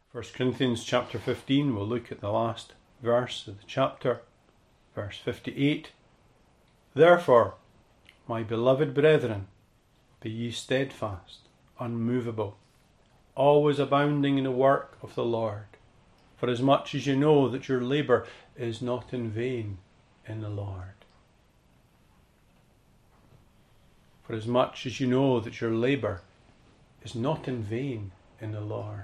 1 Corinthians chapter 15, we'll look at the last verse of the chapter, verse 58. Therefore, my beloved brethren, be ye steadfast, unmovable, always abounding in the work of the Lord, for as much as you know that your labour is not in vain in the Lord. For as much as you know that your labour is not in vain in the Lord.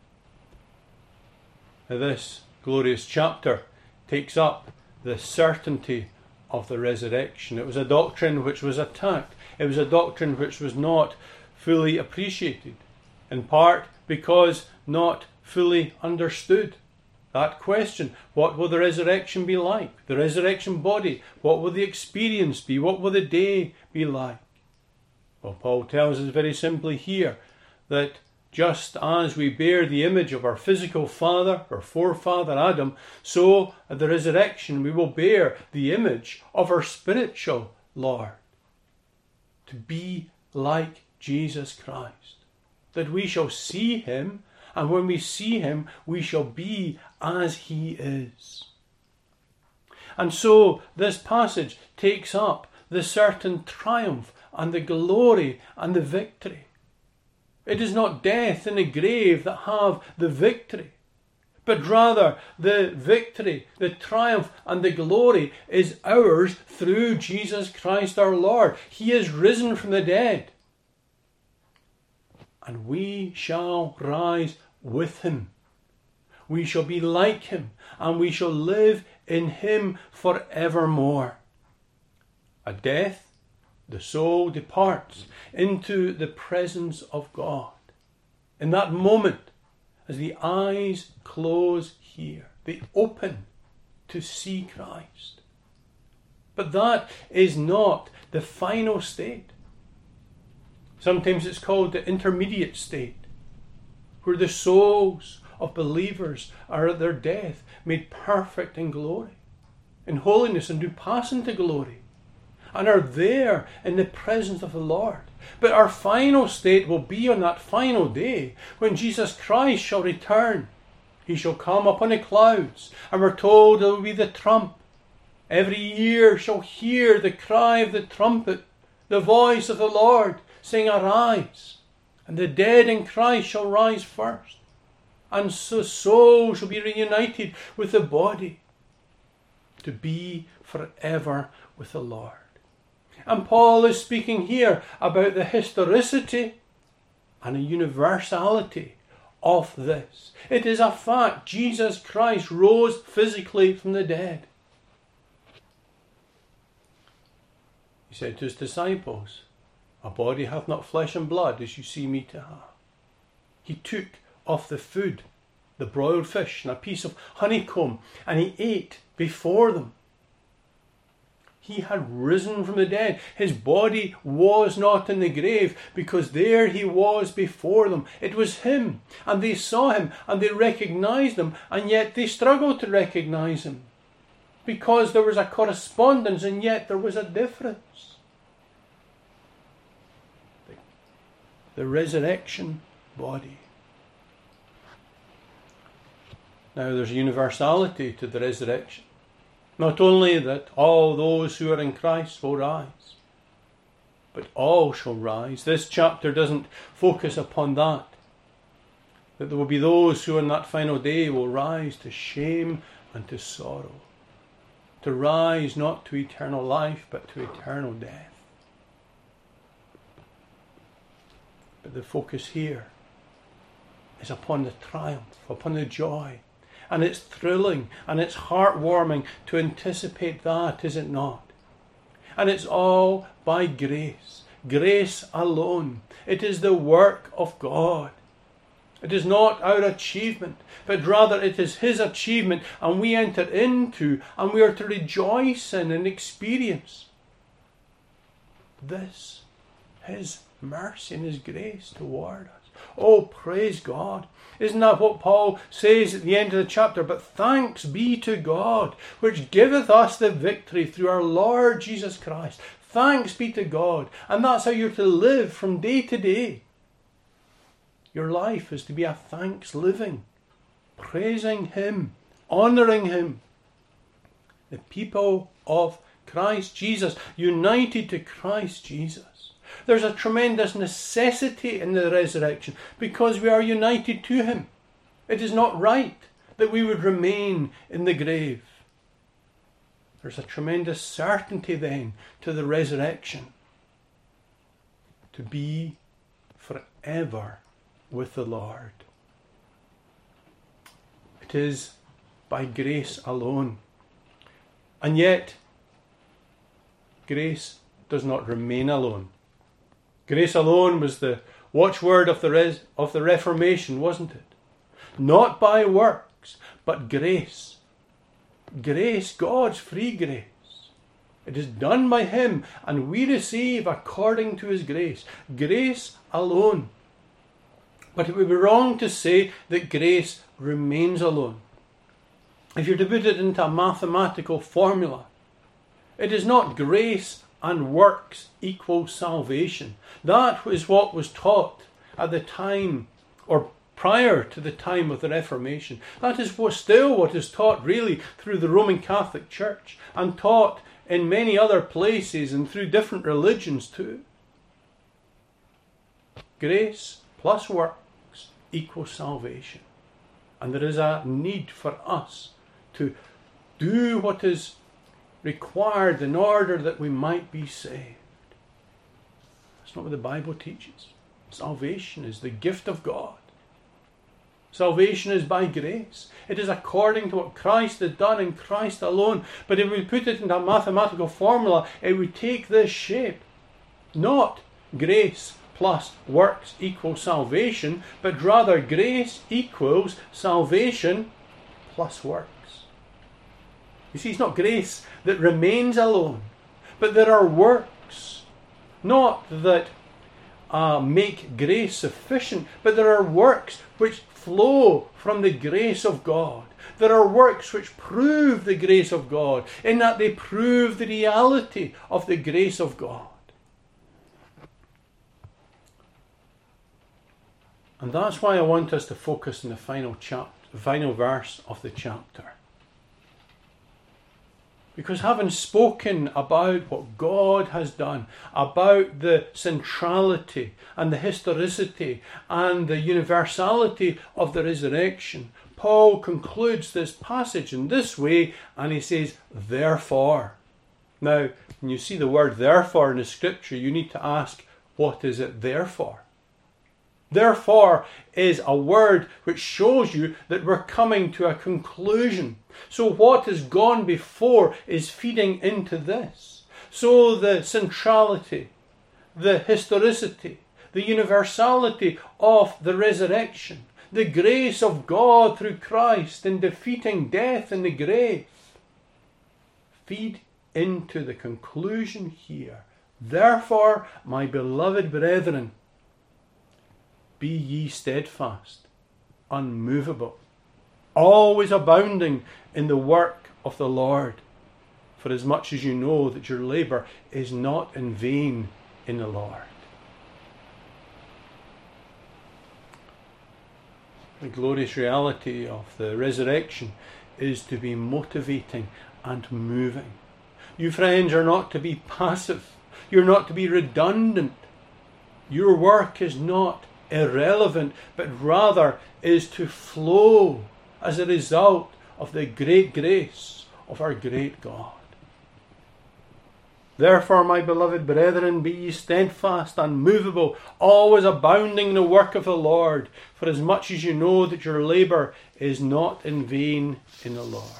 Now this glorious chapter takes up the certainty of the resurrection. It was a doctrine which was attacked. It was a doctrine which was not fully appreciated, in part because not fully understood. That question, what will the resurrection be like? The resurrection body, what will the experience be? What will the day be like? Well, Paul tells us very simply here that just as we bear the image of our physical father, our forefather Adam, so at the resurrection we will bear the image of our spiritual Lord. To be like Jesus Christ. That we shall see him, and when we see him, we shall be as he is. And so this passage takes up the certain triumph and the glory and the victory. It is not death and the grave that have the victory, but rather the victory, the triumph and the glory is ours through Jesus Christ our Lord. He is risen from the dead, and we shall rise with him. We shall be like him, and we shall live in him forevermore. At death, the soul departs into the presence of God. In that moment, as the eyes close here, they open to see Christ. But that is not the final state. Sometimes it's called the intermediate state, where the souls of believers are at their death made perfect in glory, in holiness, and do pass into glory, and are there in the presence of the Lord. But our final state will be on that final day when Jesus Christ shall return. He shall come upon the clouds, and we're told there will be the trump. Every ear shall hear the cry of the trumpet, the voice of the Lord saying, Arise, and the dead in Christ shall rise first. And so soul shall be reunited with the body to be forever with the Lord. And Paul is speaking here about the historicity and the universality of this. It is a fact. Jesus Christ rose physically from the dead. He said to his disciples, A body hath not flesh and blood as you see me to have. He took off the food, the broiled fish and a piece of honeycomb, and he ate before them. He had risen from the dead. His body was not in the grave, because there he was before them. It was him, and they saw him, and they recognized him, and yet they struggled to recognize him, because there was a correspondence, and yet there was a difference. The resurrection body. Now there's a universality to the resurrection. Not only that all those who are in Christ will rise, but all shall rise. This chapter doesn't focus upon that. That there will be those who on that final day will rise to shame and to sorrow. To rise not to eternal life, but to eternal death. But the focus here is upon the triumph, upon the joy. And it's thrilling and it's heartwarming to anticipate that, is it not? And it's all by grace. Grace alone. It is the work of God. It is not our achievement, but rather it is his achievement, and we enter into, and we are to rejoice in and experience this, his mercy and his grace toward us. Oh, praise God. Isn't that what Paul says at the end of the chapter? But thanks be to God, which giveth us the victory through our Lord Jesus Christ. Thanks be to God. And that's how you're to live from day to day. Your life is to be a thanks living praising Him, honouring Him. The people of Christ Jesus, united to Christ Jesus. There's a tremendous necessity in the resurrection because we are united to Him. It is not right that we would remain in the grave. There's a tremendous certainty then to the resurrection, to be forever with the Lord. It is by grace alone. And yet, grace does not remain alone. Grace alone was the watchword of the Reformation, wasn't it? Not by works, but grace. Grace, God's free grace. It is done by Him, and we receive according to His grace. Grace alone. But it would be wrong to say that grace remains alone. If you're to put it into a mathematical formula, it is not grace and works equal salvation. That is what was taught at the time, or prior to the time of the Reformation. That is still what is taught really through the Roman Catholic Church and taught in many other places and through different religions too. Grace plus works equals salvation. And there is a need for us to do what is required in order that we might be saved. That's not what the Bible teaches. Salvation is the gift of God. Salvation is by grace. It is according to what Christ has done in Christ alone. But if we put it into a mathematical formula, it would take this shape. Not grace plus works equals salvation, but rather grace equals salvation plus works. You see, it's not grace that remains alone, but there are works, not that make grace sufficient, but there are works which flow from the grace of God. There are works which prove the grace of God, in that they prove the reality of the grace of God. And that's why I want us to focus on the final verse of the chapter. Because having spoken about what God has done, about the centrality and the historicity and the universality of the resurrection, Paul concludes this passage in this way, and he says, therefore. Now, when you see the word therefore in the scripture, you need to ask, what is it there for? Therefore is a word which shows you that we're coming to a conclusion. So what has gone before is feeding into this. So the centrality, the historicity, the universality of the resurrection, the grace of God through Christ in defeating death in the grave, feed into the conclusion here. Therefore, my beloved brethren, be ye steadfast, unmovable, always abounding in the work of the Lord, for as much as you know that your labour is not in vain in the Lord. The glorious reality of the resurrection is to be motivating and moving. You friends are not to be passive. You're not to be redundant. Your work is not irrelevant, but rather is to flow as a result of the great grace of our great God. Therefore, my beloved brethren, be ye steadfast, unmovable, always abounding in the work of the Lord, for as much as you know that your labour is not in vain in the Lord.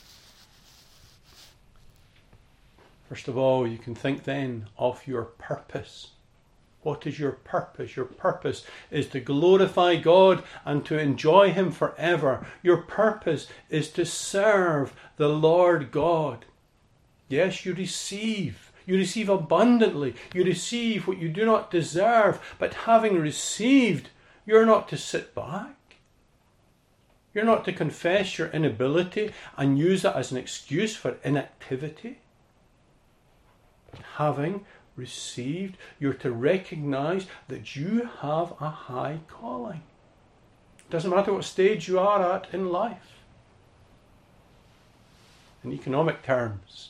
First of all, you can think then of your purpose. What is your purpose? Your purpose is to glorify God and to enjoy Him forever. Your purpose is to serve the Lord God. Yes, you receive abundantly. You receive what you do not deserve. But having received, you're not to sit back. You're not to confess your inability and use it as an excuse for inactivity. But having received, you're to recognize that you have a high calling. Doesn't matter what stage you are at in life. In economic terms,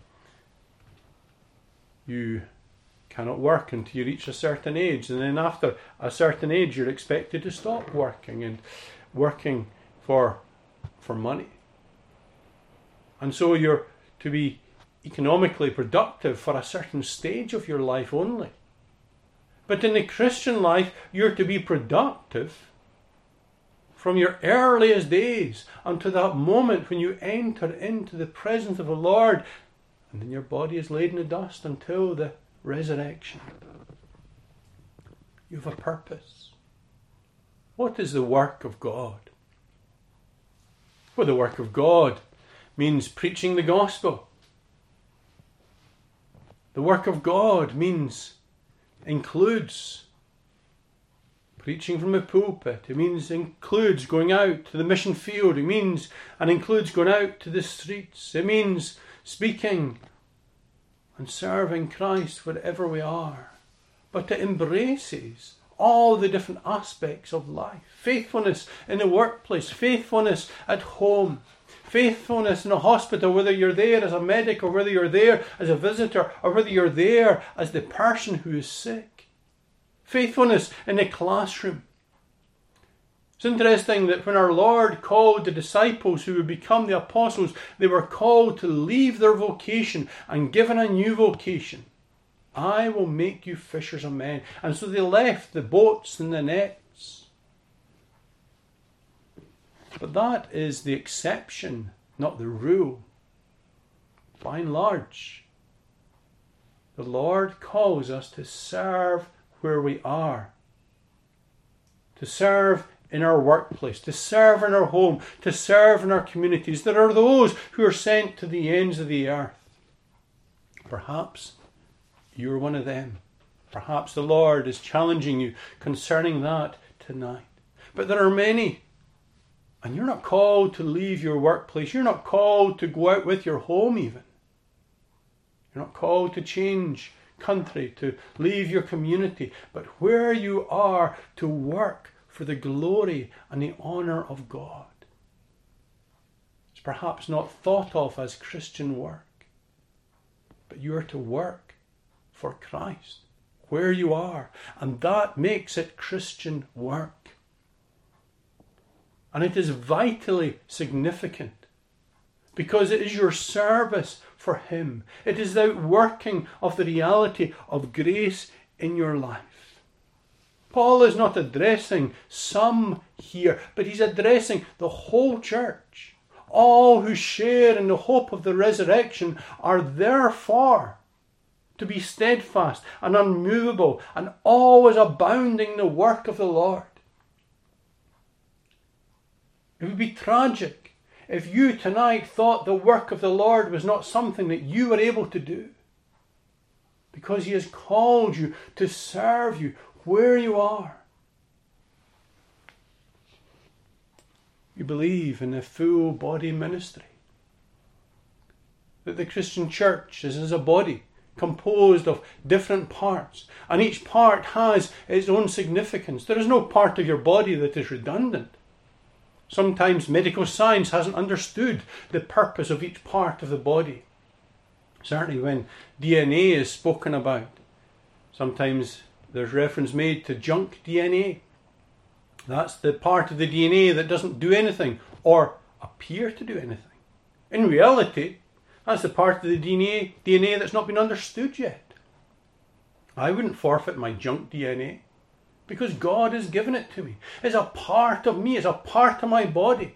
you cannot work until you reach a certain age, and then after a certain age you're expected to stop working and working for money. And so you're to be economically productive for a certain stage of your life only. But in the Christian life, you're to be productive from your earliest days until that moment when you enter into the presence of the Lord, and then your body is laid in the dust until the resurrection. You have a purpose. What is the work of God? Well, the work of God means preaching the gospel. The work of God includes preaching from the pulpit. It includes going out to the mission field. It includes going out to the streets. It means speaking and serving Christ wherever we are. But it embraces all the different aspects of life. Faithfulness in the workplace, faithfulness at home, faithfulness in a hospital, whether you're there as a medic or whether you're there as a visitor or whether you're there as the person who is sick. Faithfulness in the classroom. It's interesting that when our Lord called the disciples who would become the apostles, they were called to leave their vocation and given a new vocation. I will make you fishers of men. And so they left the boats and the nets. But that is the exception, not the rule. By and large, the Lord calls us to serve where we are. To serve in our workplace, to serve in our home, to serve in our communities. There are those who are sent to the ends of the earth. Perhaps you're one of them. Perhaps the Lord is challenging you concerning that tonight. But there are many, and you're not called to leave your workplace. You're not called to go out with your home even. You're not called to change country, to leave your community, but where you are, to work for the glory and the honour of God. It's perhaps not thought of as Christian work, but you are to work for Christ where you are, and that makes it Christian work. And it is vitally significant because it is your service for Him. It is the outworking of the reality of grace in your life. Paul is not addressing some here, but he's addressing the whole church. All who share in the hope of the resurrection are therefore to be steadfast and unmovable and always abounding in the work of the Lord. It would be tragic if you tonight thought the work of the Lord was not something that you were able to do, because He has called you to serve you where you are. You believe in the full body ministry, that the Christian church is as a body composed of different parts, and each part has its own significance. There is no part of your body that is redundant. Sometimes medical science hasn't understood the purpose of each part of the body. Certainly when DNA is spoken about, sometimes there's reference made to junk DNA. That's the part of the DNA that doesn't do anything or appear to do anything. In reality, that's the part of the DNA that's not been understood yet. I wouldn't forfeit my junk DNA because God has given it to me. It's a part of me. It's a part of my body.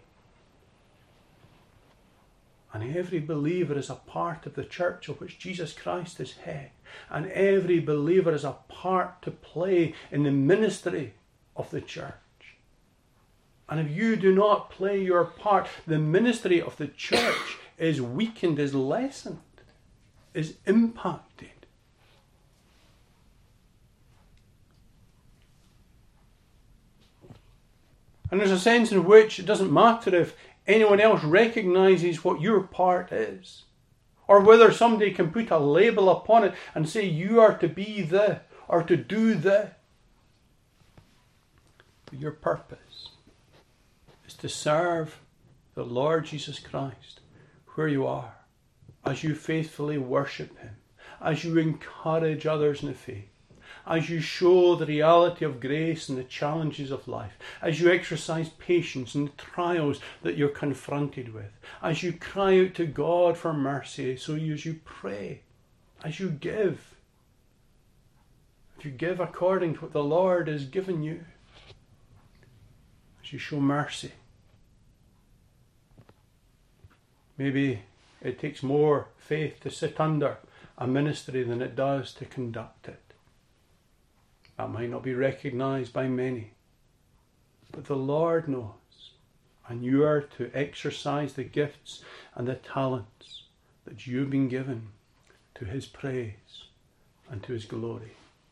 And every believer is a part of the church of which Jesus Christ is head. And every believer has a part to play in the ministry of the church. And if you do not play your part, the ministry of the church is weakened, is lessened, is impacted. And there's a sense in which it doesn't matter if anyone else recognises what your part is, or whether somebody can put a label upon it and say you are to be the, or to do the. But your purpose to serve the Lord Jesus Christ where you are, as you faithfully worship Him, as you encourage others in the faith, as you show the reality of grace and the challenges of life, as you exercise patience in the trials that you're confronted with, as you cry out to God for mercy, so as you pray, as you give. If you give according to what the Lord has given you, as you show mercy. Maybe it takes more faith to sit under a ministry than it does to conduct it. That might not be recognized by many, but the Lord knows, and you are to exercise the gifts and the talents that you've been given to His praise and to His glory.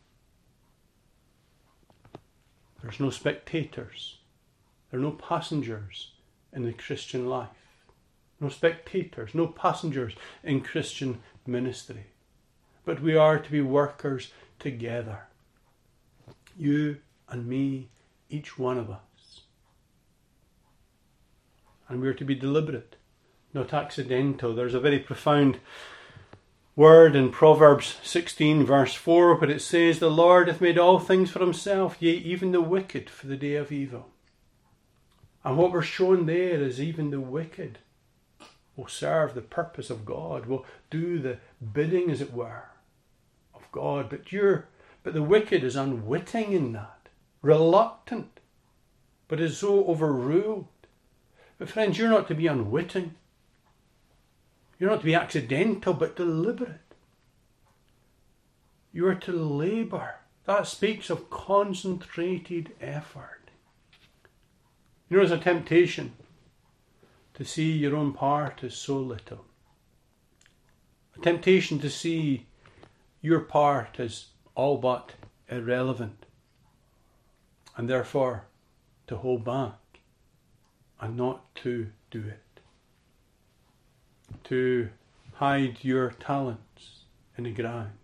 There's no spectators. There are no passengers in the Christian life. No spectators, no passengers in Christian ministry. But we are to be workers together. You and me, each one of us. And we are to be deliberate, not accidental. There's a very profound word in Proverbs 16 verse 4 where it says, "The Lord hath made all things for Himself, yea, even the wicked for the day of evil." And what we're shown there is even the wicked will serve the purpose of God, will do the bidding, as it were, of God. But the wicked is unwitting in that, reluctant, but is so overruled. But friends, you're not to be unwitting. You're not to be accidental, but deliberate. You are to labour. That speaks of concentrated effort. You know, there's a temptation to see your own part as so little. A temptation to see your part as all but irrelevant, and therefore to hold back and not to do it. To hide your talents in the ground.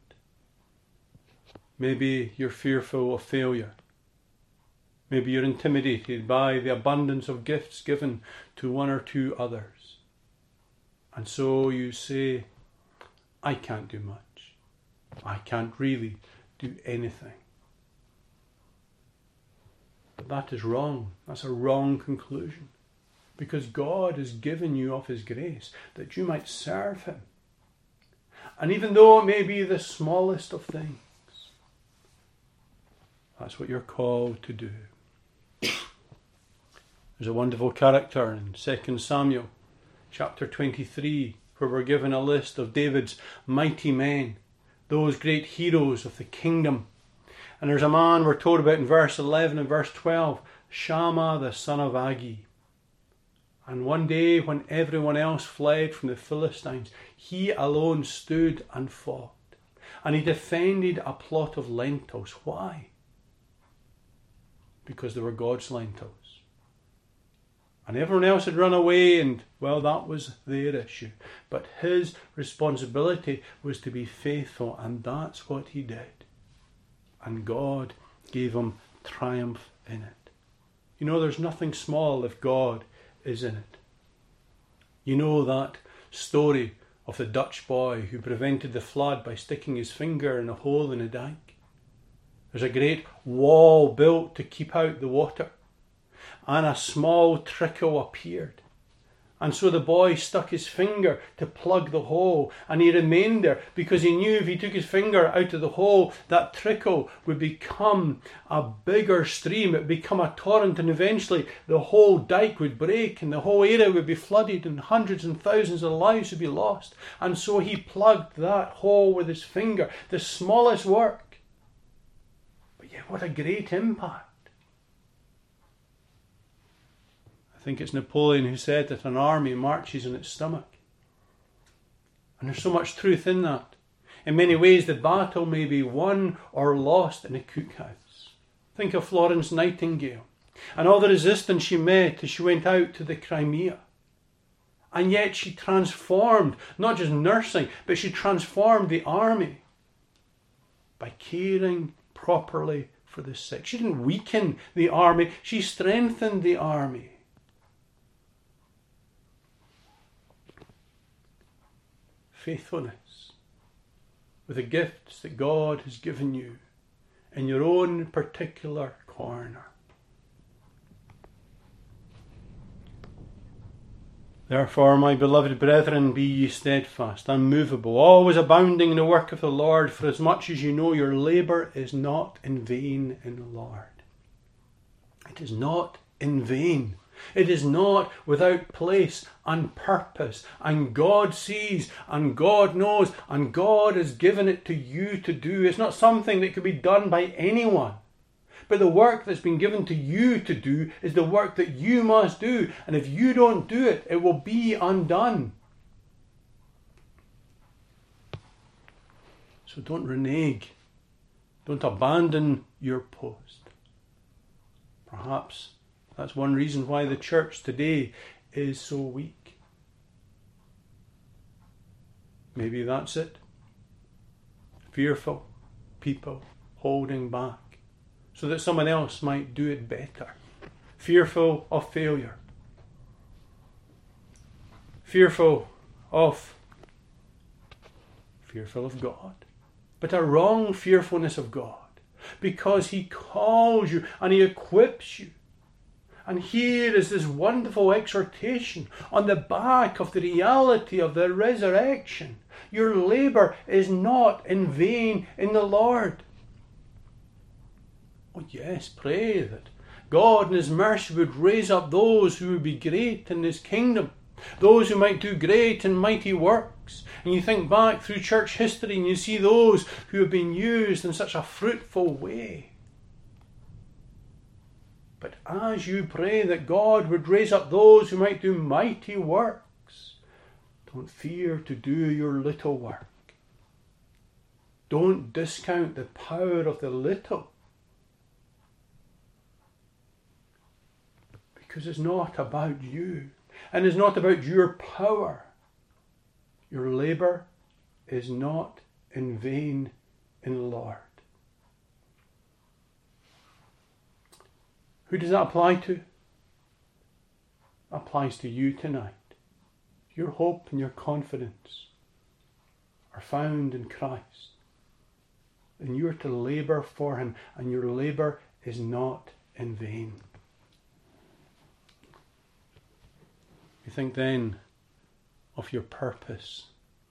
Maybe you're fearful of failure. Maybe you're intimidated by the abundance of gifts given to one or two others. And so you say, I can't do much. I can't really do anything. But that is wrong. That's a wrong conclusion. Because God has given you of His grace that you might serve Him. And even though it may be the smallest of things, that's what you're called to do. There's a wonderful character in 2 Samuel chapter 23 where we're given a list of David's mighty men, those great heroes of the kingdom. And there's a man we're told about in verse 11 and verse 12, Shammah the son of Agee. And one day when everyone else fled from the Philistines, he alone stood and fought. And he defended a plot of lentils. Why? Because they were God's lentils. And everyone else had run away and, well, that was their issue. But his responsibility was to be faithful, and that's what he did. And God gave him triumph in it. You know, there's nothing small if God is in it. You know that story of the Dutch boy who prevented the flood by sticking his finger in a hole in a dike. There's a great wall built to keep out the water, and a small trickle appeared. And so the boy stuck his finger to plug the hole, and he remained there because he knew if he took his finger out of the hole, that trickle would become a bigger stream, it would become a torrent, and eventually the whole dike would break and the whole area would be flooded and hundreds and thousands of lives would be lost. And so he plugged that hole with his finger, the smallest work. But yet what a great impact. I think it's Napoleon who said that an army marches on its stomach. And there's so much truth in that. In many ways, the battle may be won or lost in a cookhouse. Think of Florence Nightingale and all the resistance she met as she went out to the Crimea. And yet she transformed, not just nursing, but she transformed the army by caring properly for the sick. She didn't weaken the army, she strengthened the army. faithfulness with the gifts that God has given you in your own particular corner. Therefore, my beloved brethren, be ye steadfast, unmovable, always abounding in the work of the Lord, for as much as you know your labour is not in vain in the Lord. It is not in vain. It is not without place and purpose. And God sees, and God knows, and God has given it to you to do. It's not something that could be done by anyone. But the work that's been given to you to do is the work that you must do. And if you don't do it, it will be undone. So don't renege. Don't abandon your post. Perhaps that's one reason why the church today is so weak. Maybe that's it. Fearful people holding back, so that someone else might do it better. Fearful of failure. Fearful of God. But a wrong fearfulness of God. Because He calls you and He equips you. And here is this wonderful exhortation on the back of the reality of the resurrection. Your labour is not in vain in the Lord. Oh yes, pray that God in His mercy would raise up those who would be great in His kingdom, those who might do great and mighty works. And you think back through church history and you see those who have been used in such a fruitful way. But as you pray that God would raise up those who might do mighty works, don't fear to do your little work. Don't discount the power of the little. Because it's not about you. And it's not about your power. Your labour is not in vain in the Lord. Who does that apply to? It applies to you tonight. Your hope and your confidence are found in Christ. And you are to labour for Him, and your labour is not in vain. You think then of your purpose.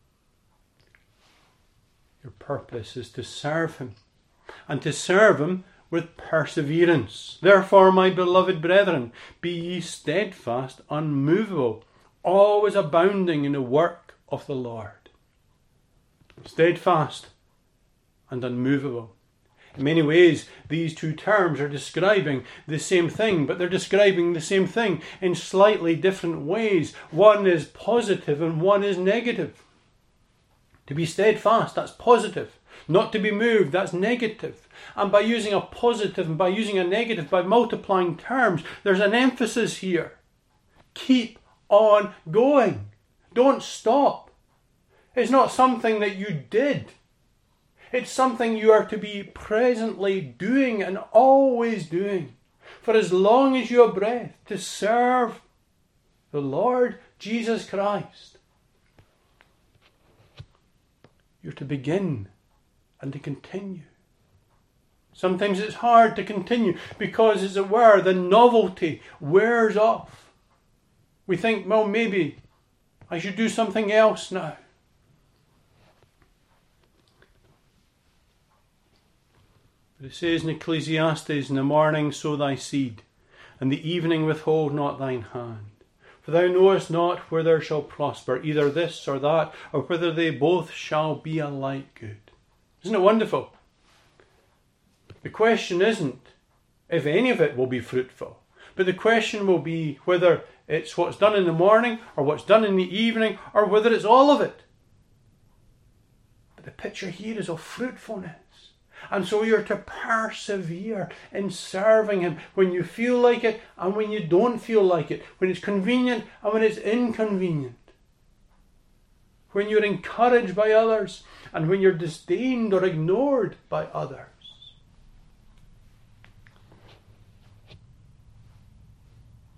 Your purpose is to serve Him, and to serve Him with perseverance. Therefore, my beloved brethren, be ye steadfast, unmovable, always abounding in the work of the Lord. Steadfast and unmovable. In many ways, these two terms are describing the same thing, but they're describing the same thing in slightly different ways. One is positive and one is negative. To be steadfast, that's positive. Not to be moved, that's negative. And by using a positive and by using a negative, by multiplying terms, there's an emphasis here. Keep on going. Don't stop. It's not something that you did. It's something you are to be presently doing and always doing. For as long as you have breath, to serve the Lord Jesus Christ. You're to begin and to continue. Sometimes it's hard to continue because, as it were, the novelty wears off. We think, well, maybe I should do something else now. But it says in Ecclesiastes, in the morning sow thy seed, and the evening withhold not thine hand. For thou knowest not where there shall prosper, either this or that, or whether they both shall be alike good. Isn't it wonderful? The question isn't if any of it will be fruitful, but the question will be whether it's what's done in the morning, or what's done in the evening, or whether it's all of it. But the picture here is of fruitfulness. And so you're to persevere in serving Him when you feel like it and when you don't feel like it, when it's convenient and when it's inconvenient, when you're encouraged by others and when you're disdained or ignored by others.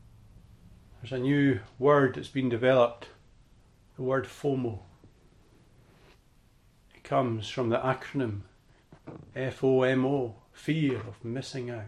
There's a new word that's been developed, the word FOMO. comes from the acronym FOMO, fear of missing out.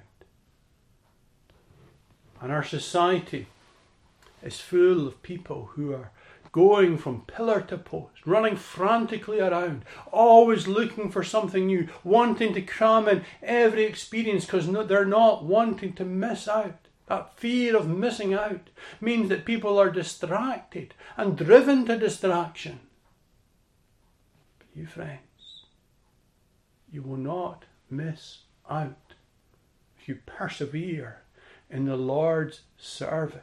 And our society is full of people who are going from pillar to post, running frantically around, always looking for something new, wanting to cram in every experience because they're not wanting to miss out. That fear of missing out means that people are distracted and driven to distraction. But you friends, you will not miss out if you persevere in the Lord's service.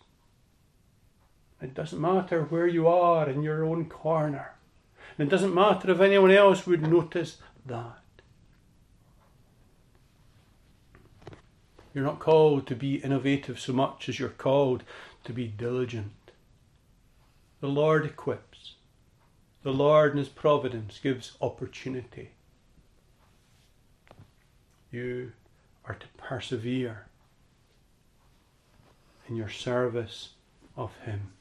It doesn't matter where you are in your own corner. And it doesn't matter if anyone else would notice that. You're not called to be innovative so much as you're called to be diligent. The Lord equips. The Lord in His providence gives opportunity. You are to persevere in your service of Him.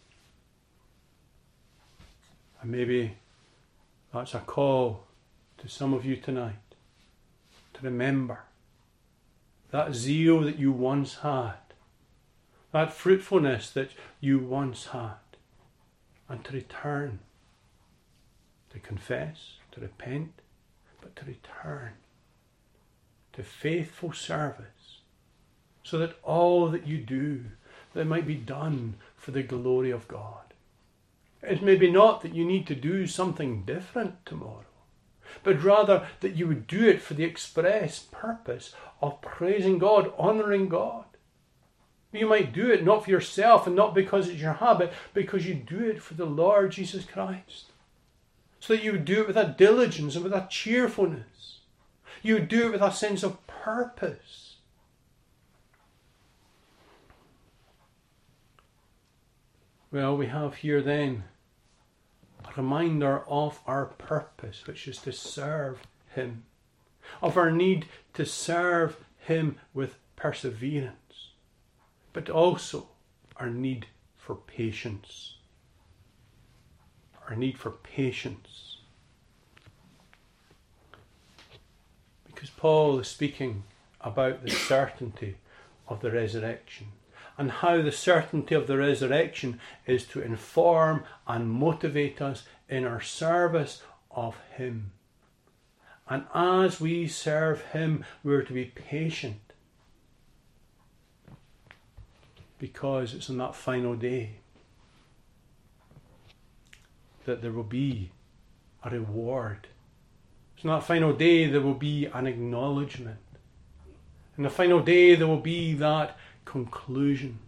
And maybe that's a call to some of you tonight to remember that zeal that you once had, that fruitfulness that you once had, and to return, to confess, to repent, but to return to faithful service, so that all that you do, that might be done for the glory of God. It's maybe not that you need to do something different tomorrow, but rather that you would do it for the express purpose of praising God, honouring God. You might do it not for yourself and not because it's your habit, because you do it for the Lord Jesus Christ. So that you would do it with a diligence and with a cheerfulness. You would do it with a sense of purpose. Well, we have here then a reminder of our purpose, which is to serve Him, of our need to serve Him with perseverance, but also our need for patience. Our need for patience. Because Paul is speaking about the certainty of the resurrection, and how the certainty of the resurrection is to inform and motivate us in our service of Him. And as we serve Him, we are to be patient, because it's on that final day that there will be a reward. It's on that final day there will be an acknowledgement. On the final day there will be that conclusion.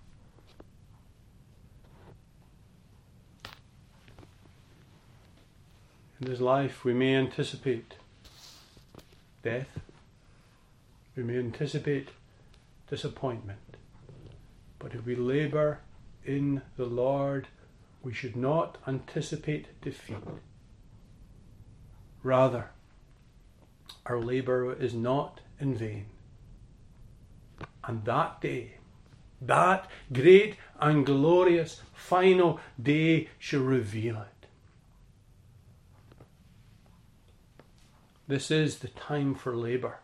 In this life we may anticipate death, we may anticipate disappointment, but if we labour in the Lord, we should not anticipate defeat. Rather, our labour is not in vain. And that day, that great and glorious final day shall reveal it. This is the time for labour.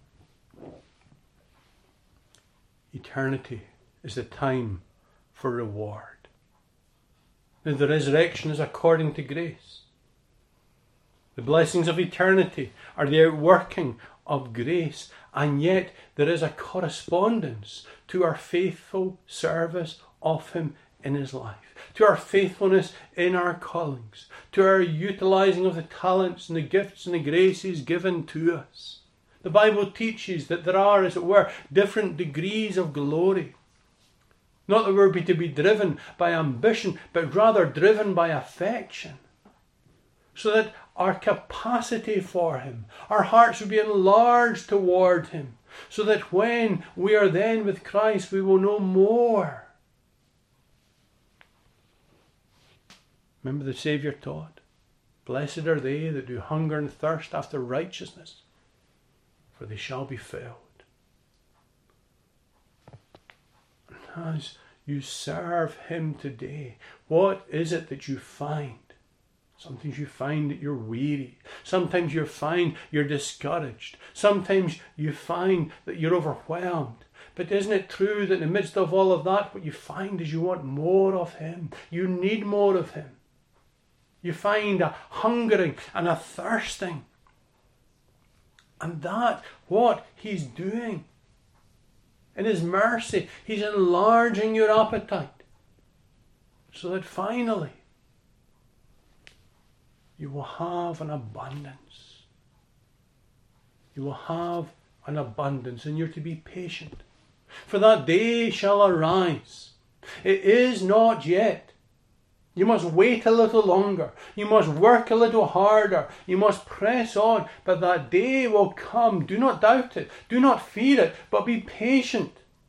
Eternity is the time for reward. Now, the resurrection is according to grace. The blessings of eternity are the outworking of grace, and yet there is a correspondence to our faithful service of Him in His life, to our faithfulness in our callings, to our utilising of the talents and the gifts and the graces given to us. The Bible teaches that there are, as it were, different degrees of glory. Not that we're to be driven by ambition, but rather driven by affection, so that our capacity for Him, our hearts will be enlarged toward Him, so that when we are then with Christ, we will know more. Remember the Saviour taught, "Blessed are they that do hunger and thirst after righteousness, for they shall be filled." And as you serve Him today, what is it that you find? Sometimes you find that you're weary. Sometimes you find you're discouraged. Sometimes you find that you're overwhelmed. But isn't it true that in the midst of all of that, what you find is you want more of Him. You need more of Him. You find a hungering and a thirsting. And that's what He's doing. In His mercy, He's enlarging your appetite. So that finally, you will have an abundance. You will have an abundance, and you're to be patient. For that day shall arise. It is not yet. You must wait a little longer. You must work a little harder. You must press on. But that day will come. Do not doubt it. Do not fear it. But be patient.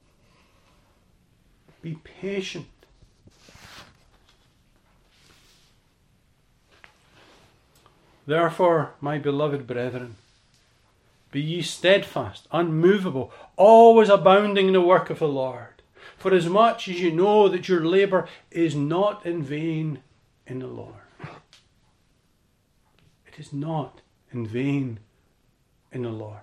Be patient. Therefore, my beloved brethren, be ye steadfast, unmovable, always abounding in the work of the Lord. For as much as you know that your labour is not in vain in the Lord. It is not in vain in the Lord.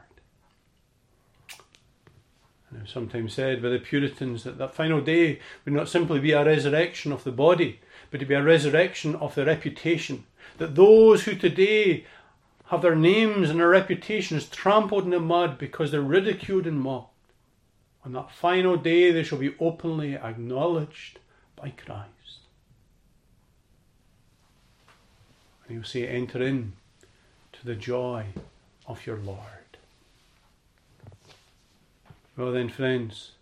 And I've sometimes said by the Puritans that that final day would not simply be a resurrection of the body, but to be a resurrection of the reputation. That those who today have their names and their reputations trampled in the mud because they're ridiculed and mocked, on that final day they shall be openly acknowledged by Christ. And He'll say, enter in to the joy of your Lord. Well then, friends,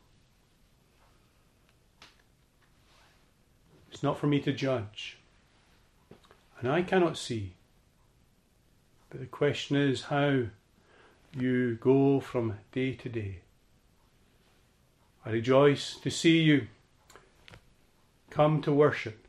it's not for me to judge. And I cannot see. But the question is how you go from day to day. I rejoice to see you come to worship.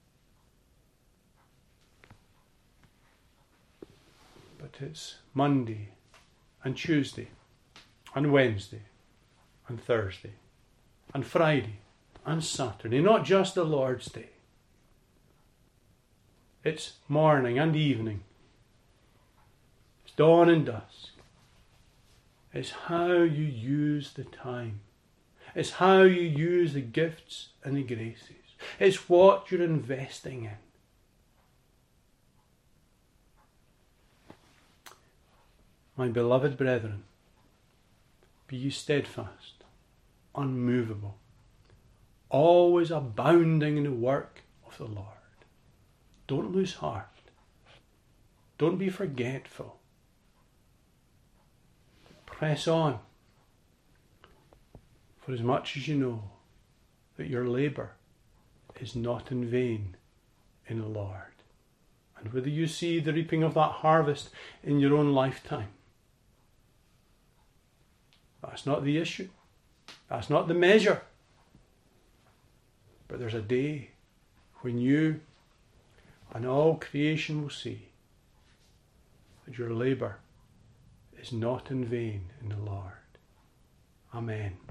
But it's Monday and Tuesday and Wednesday and Thursday and Friday and Saturday, not just the Lord's Day. It's morning and evening. It's dawn and dusk. It's how you use the time. It's how you use the gifts and the graces. It's what you're investing in. My beloved brethren, be ye steadfast, unmovable, always abounding in the work of the Lord. Don't lose heart. Don't be forgetful. Press on. For as much as you know that your labour is not in vain in the Lord. And whether you see the reaping of that harvest in your own lifetime, that's not the issue. That's not the measure. But there's a day when you and all creation will see that your labour is not in vain in the Lord. Amen.